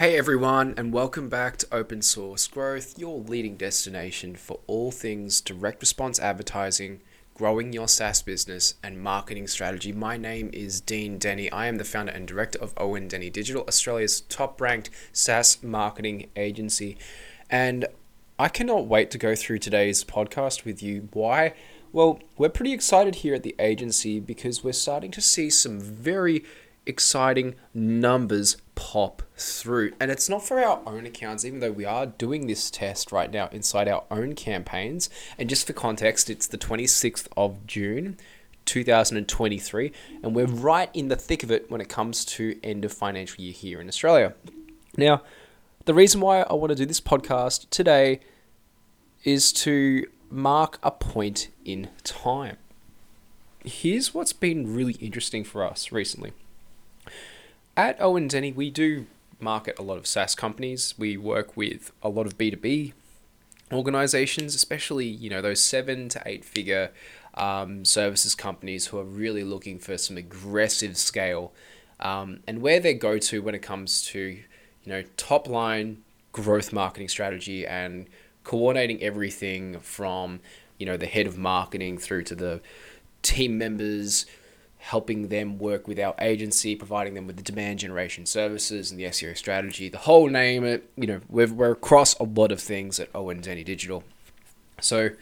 Hey everyone, and welcome back to Open Source Growth, your leading destination for all things direct response advertising, growing your SaaS business, and marketing strategy. My name is Dean Denny. I am the founder and director of Owen Denny Digital, Australia's top-ranked SaaS marketing agency. And I cannot wait to go through today's podcast with you. Why? Well, we're pretty excited here at the agency because we're starting to see some very exciting numbers pop through. And it's not for our own accounts, even though we are doing this test right now inside our own campaigns. And just for context, it's the 26th of June, 2023, and we're right in the thick of it when it comes to end of financial year here in Australia. Now, the reason why I want to do this podcast today is to mark a point in time. Here's what's been really interesting for us recently. At Owen Denny, we do market a lot of SaaS companies. We work with a lot of B2B organizations, especially, those 7 to 8 figure services companies who are really looking for some aggressive scale, and where they go to when it comes to, top line growth marketing strategy and coordinating everything from, the head of marketing through to the team members, helping them work with our agency, providing them with the demand generation services and the SEO strategy, the whole name it. We're across a lot of things at Owen Denny Digital. So,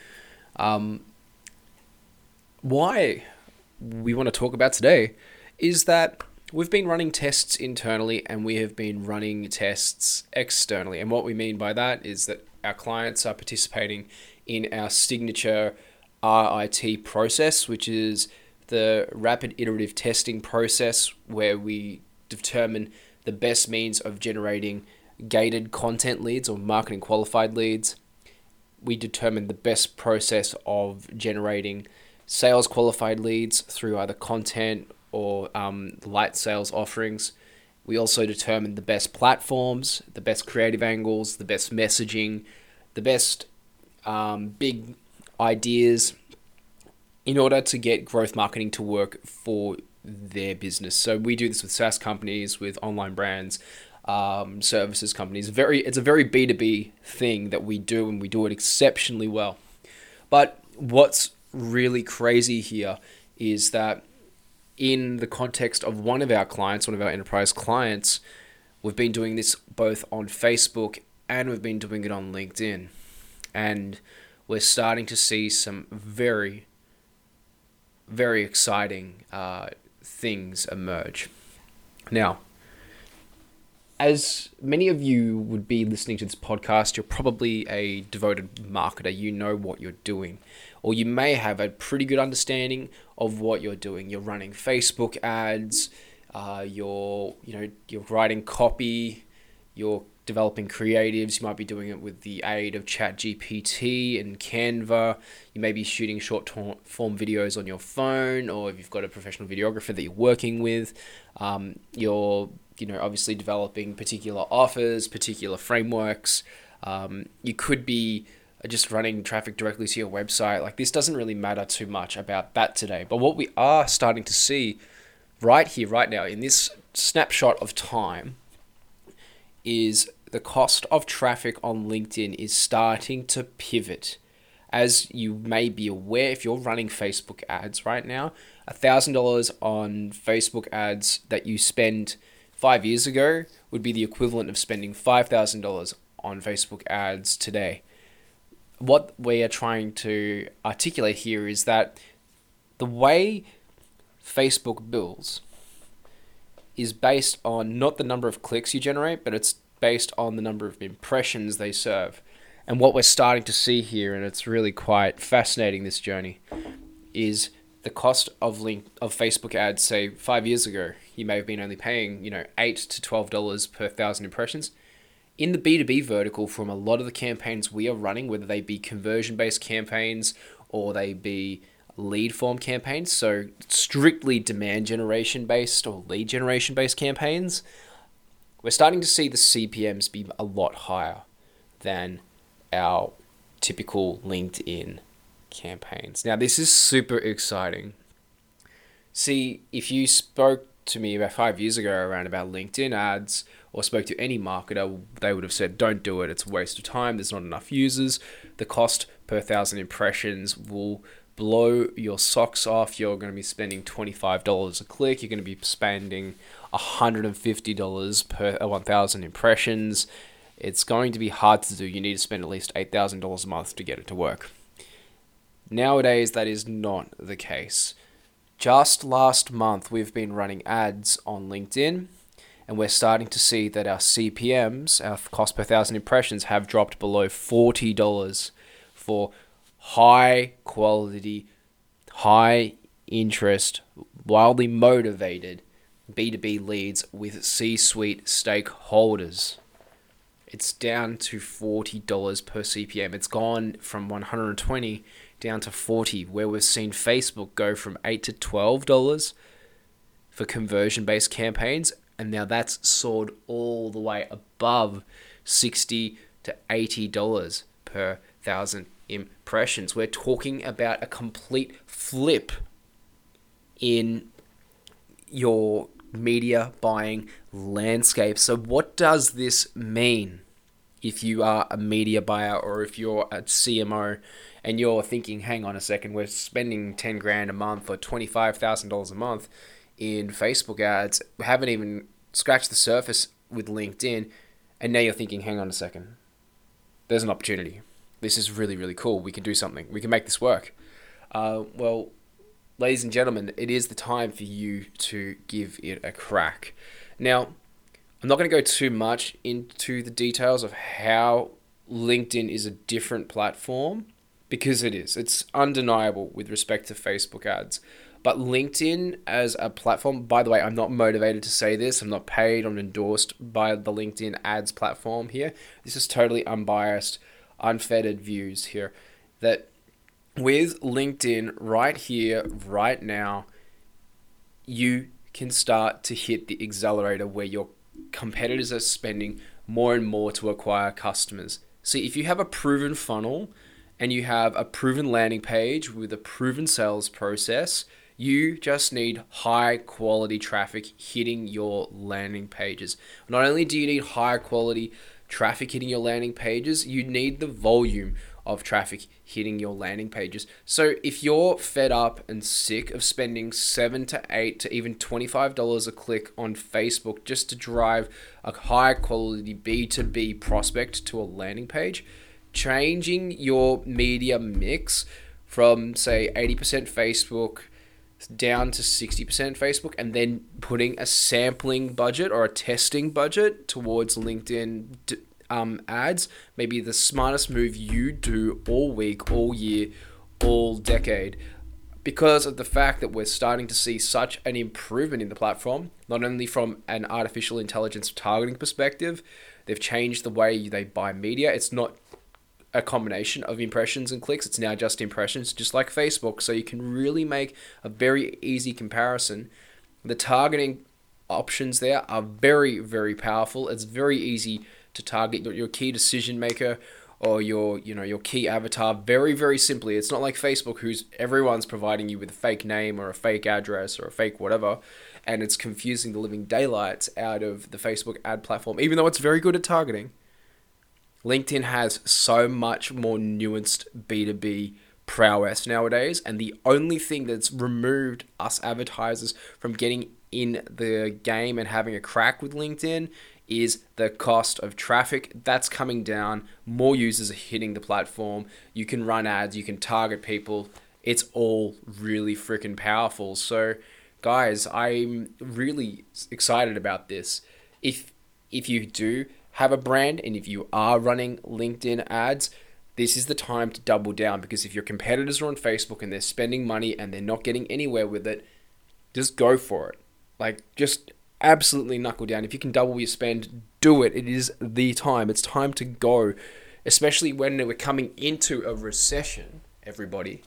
why we want to talk about today is that we've been running tests internally and we have been running tests externally. And what we mean by that is that our clients are participating in our signature RIT process, which is the rapid iterative testing process, where we determine the best means of generating gated content leads or marketing qualified leads. We determine the best process of generating sales qualified leads through either content or light sales offerings. We also determine the best platforms, the best creative angles, the best messaging, the best big ideas in order to get growth marketing to work for their business. So we do this with SaaS companies, with online brands, services companies. It's a very B2B thing that we do, and we do it exceptionally well. But what's really crazy here is that in the context of one of our enterprise clients, we've been doing this both on Facebook and we've been doing it on LinkedIn. And we're starting to see some very, very exciting things emerge. Now, as many of you would be listening to this podcast, you're probably a devoted marketer. You know what you're doing, or you may have a pretty good understanding of what you're doing. You're running Facebook ads, you're writing copy, you're developing creatives. You might be doing it with the aid of ChatGPT and Canva. You may be shooting short-form videos on your phone, or if you've got a professional videographer that you're working with, you're obviously developing particular offers, particular frameworks. You could be just running traffic directly to your website. Like, this doesn't really matter too much about that today. But what we are starting to see right here, right now, in this snapshot of time, is the cost of traffic on LinkedIn is starting to pivot. As you may be aware, if you're running Facebook ads right now, $1,000 on Facebook ads that you spend 5 years ago would be the equivalent of spending $5,000 on Facebook ads today. What we are trying to articulate here is that the way Facebook bills is based on not the number of clicks you generate, but it's based on the number of impressions they serve. And what we're starting to see here, and it's really quite fascinating, this journey, is the cost of Facebook ads. Say 5 years ago, you may have been only paying, $8 to $12 per 1,000 impressions. In the B2B vertical, from a lot of the campaigns we are running, whether they be conversion-based campaigns or they be lead form campaigns, so strictly demand generation based or lead generation based campaigns, we're starting to see the CPMs be a lot higher than our typical LinkedIn campaigns. Now, this is super exciting. See, if you spoke to me about 5 years ago around about LinkedIn ads or spoke to any marketer, they would have said, don't do it. It's a waste of time. There's not enough users. The cost per 1,000 impressions will blow your socks off. You're going to be spending $25 a click. You're going to be spending $150 per 1,000 impressions. It's going to be hard to do. You need to spend at least $8,000 a month to get it to work. Nowadays, that is not the case. Just last month, we've been running ads on LinkedIn, and we're starting to see that our CPMs, our cost per 1,000 impressions, have dropped below $40 for high quality, high interest, wildly motivated B2B leads with C-suite stakeholders. It's down to $40 per CPM. It's gone from $120 down to $40, where we've seen Facebook go from $8 to $12 for conversion-based campaigns, and now that's soared all the way above $60 to $80 per 1,000 impressions. We're talking about a complete flip in your media buying landscape. So what does this mean if you are a media buyer or if you're a CMO and you're thinking, hang on a second, we're spending 10 grand a month or $25,000 a month in Facebook ads. We haven't even scratched the surface with LinkedIn. And now you're thinking, hang on a second, there's an opportunity. This is really, really cool. We can do something. We can make this work. Well, ladies and gentlemen, it is the time for you to give it a crack. Now, I'm not going to go too much into the details of how LinkedIn is a different platform, because it is. It's undeniable with respect to Facebook ads. But LinkedIn as a platform, by the way, I'm not motivated to say this. I'm not paid. I'm endorsed by the LinkedIn ads platform here. This is totally unbiased, unfettered views here. That with LinkedIn right here, right now, you can start to hit the accelerator where your competitors are spending more and more to acquire customers. See, if you have a proven funnel and you have a proven landing page with a proven sales process, you just need high quality traffic hitting your landing pages. Not only do you need high quality traffic hitting your landing pages, you need the volume of traffic hitting your landing pages. So if you're fed up and sick of spending $7 to $8 to even $25 a click on Facebook just to drive a high quality B2B prospect to a landing page, changing your media mix from say 80% Facebook down to 60% Facebook, and then putting a sampling budget or a testing budget towards LinkedIn ads, maybe the smartest move you do all week, all year, all decade, because of the fact that we're starting to see such an improvement in the platform, not only from an artificial intelligence targeting perspective. They've changed the way they buy media. It's not a combination of impressions and clicks. It's now just impressions, just like Facebook. So you can really make a very easy comparison. The targeting options there are very, very powerful. It's very easy to target your key decision maker or your key avatar very, very simply. It's not like Facebook, who's everyone's providing you with a fake name or a fake address or a fake whatever, and it's confusing the living daylights out of the Facebook ad platform, even though it's very good at targeting. LinkedIn has so much more nuanced B2B prowess nowadays, and the only thing that's removed us advertisers from getting in the game and having a crack with LinkedIn is the cost of traffic. That's coming down. More users are hitting the platform. You can run ads, you can target people. It's all really freaking powerful. So guys, I'm really excited about this. If you do have a brand and if you are running LinkedIn ads, this is the time to double down, because if your competitors are on Facebook and they're spending money and they're not getting anywhere with it, just go for it. Like, just absolutely knuckle down. If you can double your spend, do it. It is the time. It's time to go, especially when we're coming into a recession, everybody.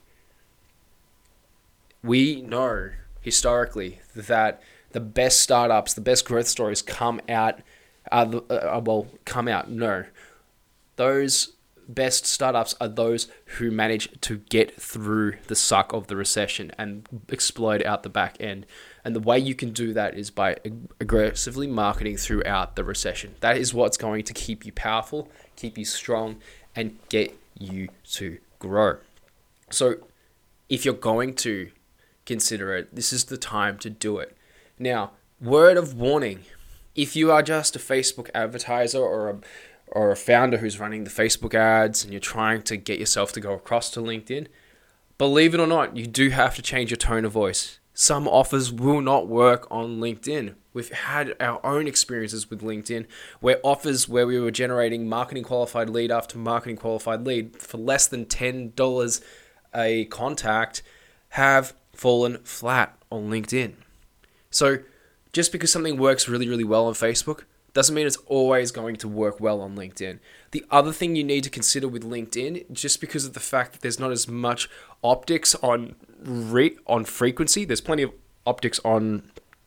We know historically that the best startups, the best growth stories come out. Those best startups are those who manage to get through the suck of the recession and explode out the back end. And the way you can do that is by aggressively marketing throughout the recession. That is what's going to keep you powerful, keep you strong, and get you to grow. So if you're going to consider it, this is the time to do it. Now, word of warning, if you are just a Facebook advertiser or a founder who's running the Facebook ads and you're trying to get yourself to go across to LinkedIn, believe it or not, you do have to change your tone of voice. Some offers will not work on LinkedIn. We've had our own experiences with LinkedIn where offers where we were generating marketing qualified lead after marketing qualified lead for less than $10 a contact have fallen flat on LinkedIn. So just because something works really, really well on Facebook doesn't mean it's always going to work well on LinkedIn. The other thing you need to consider with LinkedIn, just because of the fact that there's not as much optics on frequency, there's plenty of optics on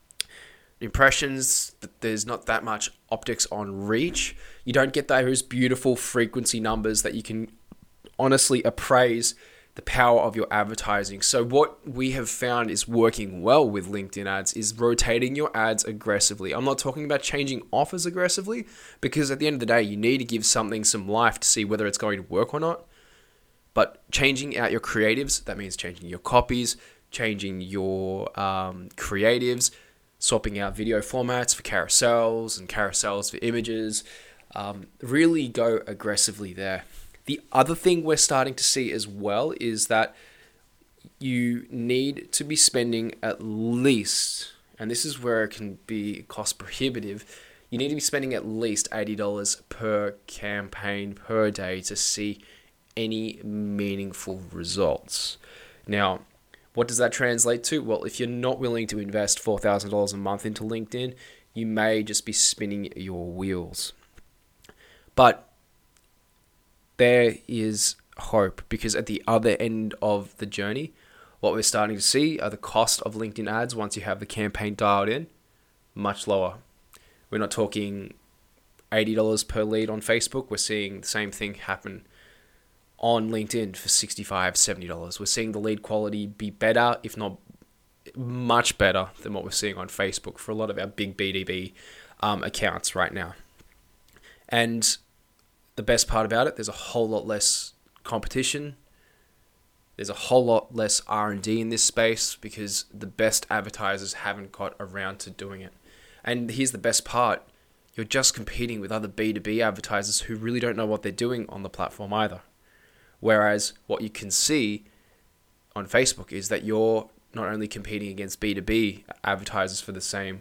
impressions, there's not that much optics on reach. You don't get those beautiful frequency numbers that you can honestly appraise the power of your advertising. So what we have found is working well with LinkedIn ads is rotating your ads aggressively. I'm not talking about changing offers aggressively, because at the end of the day, you need to give something some life to see whether it's going to work or not. But changing out your creatives, that means changing your copies, changing your creatives, swapping out video formats for carousels and carousels for images. Really go aggressively there. The other thing we're starting to see as well is that you need to be spending at least, and this is where it can be cost prohibitive, you need to be spending at least $80 per campaign per day to see any meaningful results. Now, what does that translate to? Well, if you're not willing to invest $4,000 a month into LinkedIn, you may just be spinning your wheels. But there is hope, because at the other end of the journey, what we're starting to see are the cost of LinkedIn ads once you have the campaign dialed in, much lower. We're not talking $80 per lead on Facebook. We're seeing the same thing happen on LinkedIn for $65, $70. We're seeing the lead quality be better, if not much better than what we're seeing on Facebook for a lot of our big B2B accounts right now. And the best part about it, there's a whole lot less competition. There's a whole lot less R&D in this space because the best advertisers haven't got around to doing it. And here's the best part. You're just competing with other B2B advertisers who really don't know what they're doing on the platform either. Whereas what you can see on Facebook is that you're not only competing against B2B advertisers for the same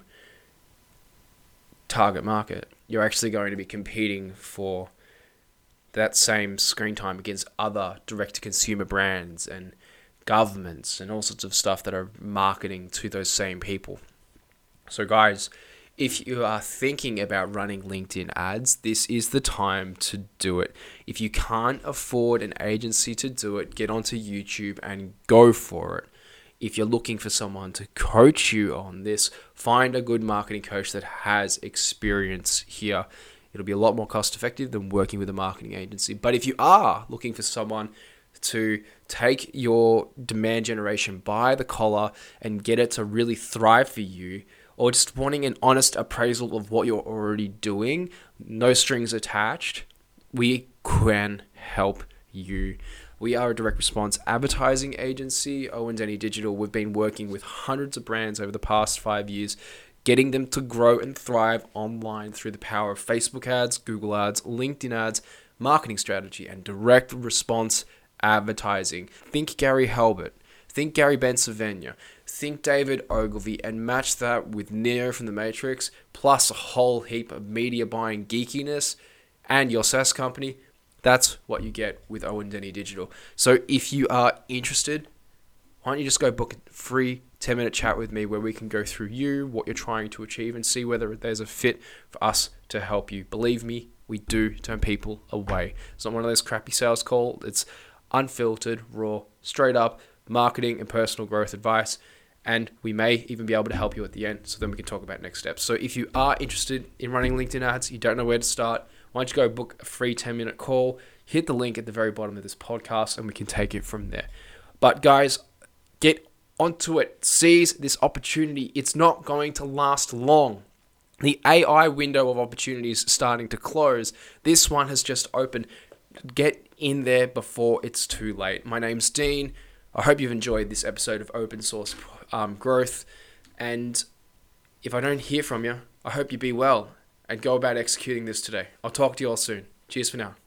target market, you're actually going to be competing for that same screen time against other direct-to-consumer brands and governments and all sorts of stuff that are marketing to those same people. So guys, if you are thinking about running LinkedIn ads, this is the time to do it. If you can't afford an agency to do it, get onto YouTube and go for it. If you're looking for someone to coach you on this, find a good marketing coach that has experience here. It'll be a lot more cost effective than working with a marketing agency. But if you are looking for someone to take your demand generation by the collar and get it to really thrive for you, or just wanting an honest appraisal of what you're already doing, no strings attached, we can help you. We are a direct response advertising agency, Owen Denny Digital. We've been working with hundreds of brands over the past 5 years, getting them to grow and thrive online through the power of Facebook ads, Google ads, LinkedIn ads, marketing strategy, and direct response advertising. Think Gary Halbert, think Gary Bencivenga, think David Ogilvy, and match that with Neo from The Matrix, plus a whole heap of media buying geekiness and your SaaS company. That's what you get with Owen Denny Digital. So if you are interested, why don't you just go book a free 10-minute chat with me where we can go through you, what you're trying to achieve, and see whether there's a fit for us to help you. Believe me, we do turn people away. It's not one of those crappy sales calls. It's unfiltered, raw, straight up marketing and personal growth advice. And we may even be able to help you at the end, so then we can talk about next steps. So if you are interested in running LinkedIn ads, you don't know where to start, why don't you go book a free 10-minute call, hit the link at the very bottom of this podcast, and we can take it from there. But guys, get onto it. Seize this opportunity. It's not going to last long. The AI window of opportunity is starting to close. This one has just opened. Get in there before it's too late. My name's Dean. I hope you've enjoyed this episode of Open Source Growth. And if I don't hear from you, I hope you be well and go about executing this today. I'll talk to you all soon. Cheers for now.